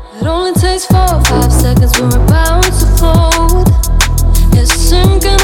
It only takes 4 or 5 seconds, we're about to fold. It's sinking